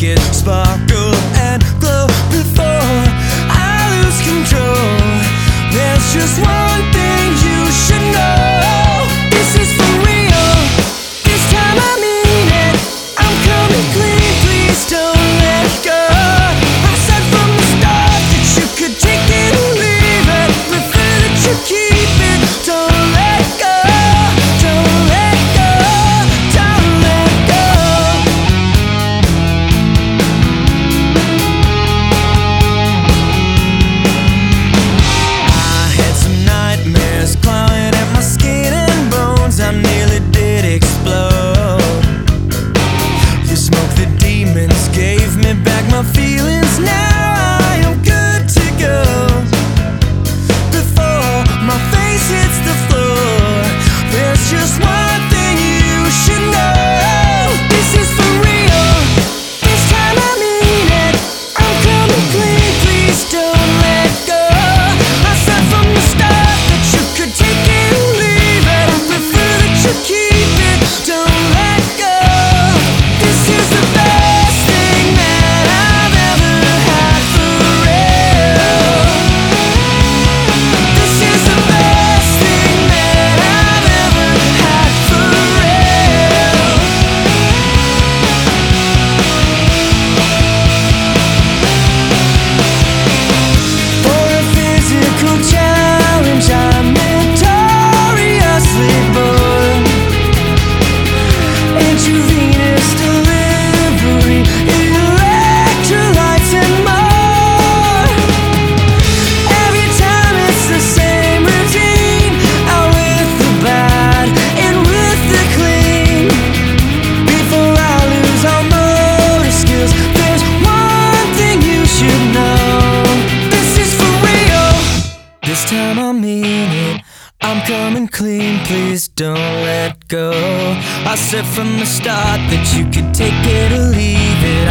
it sparkle and glow before I lose control. There's just one thing you should know. This is for real. This time I mean it. I'm coming clean, please don't let go. I said from the start that you could take it or leave it. Prefer that you keep it. Don't let go. Don't let go. Don't let go. I had some nightmares clawing at my skin and bones. I nearly did explode. You smoke the demons, gave me back my feelings. Now I am good to go. Before my face hits the floor, there's just one thing you should know. This is for real. This time I mean it. I'm coming clean, please don't let go. I said from the start that you could take it or leave it. I prefer that you keep it. Don't let go. This is the best thing that I've ever had for real. This is the best thing that I've ever had for real. For a physical challenge, I'm notoriously born. Intravenous delivery, electrolytes and more. Every time it's the same routine, out with the bad, in with the clean. Before I lose all motor skills, there's one thing you should know. This is for real. This time I mean it. I'm coming clean, please don't let go. I said from the start that you could take it or leave it.